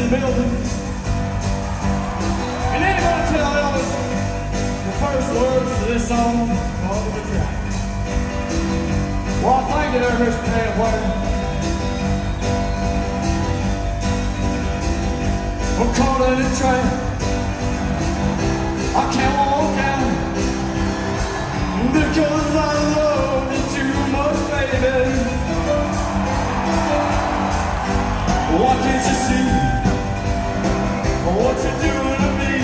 the building. And anybody tell Elvis the first words to this song on the track? Well, thank you there, Mr. Piano Player. I'm caught in a train. I can't walk out because I love you too much, baby. Why can't you see what you're doing to me?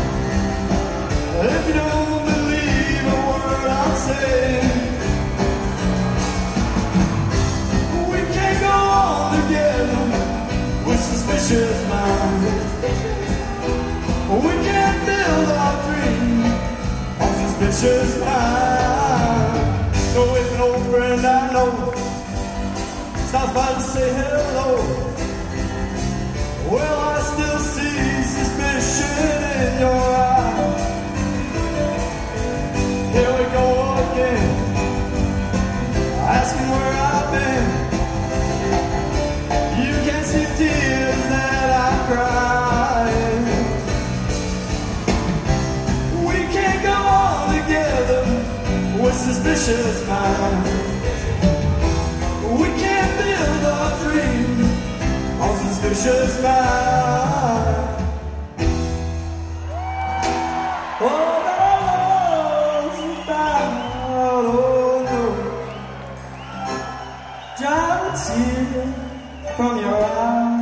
If you don't believe a word I'm saying, we can't go on together with suspicious minds. We can't build our dream on suspicious minds. So if an old friend I know stops by to say hello, well, I still see suspicion in your eyes. Here we go again, asking where I've been. You can't see tears that I cry. We can't go on together with suspicious minds. We can't build our dream on suspicious minds. Oh, love's about, oh no, dry a tear from your eye.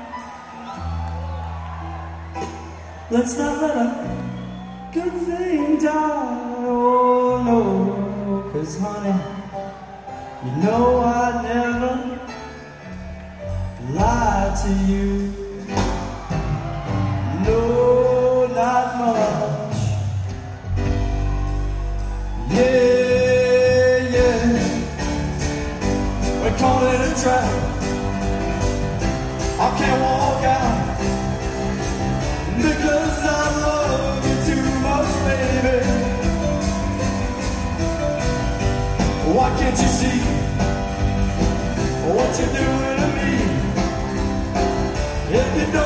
Let's not let a good thing die, oh no, 'cause honey, you know I'd never lie to you. No, not much. Yeah, yeah. We caught in a trap. I can't walk out because I love you too much, baby. Why can't you see what you're doing to me? If you don't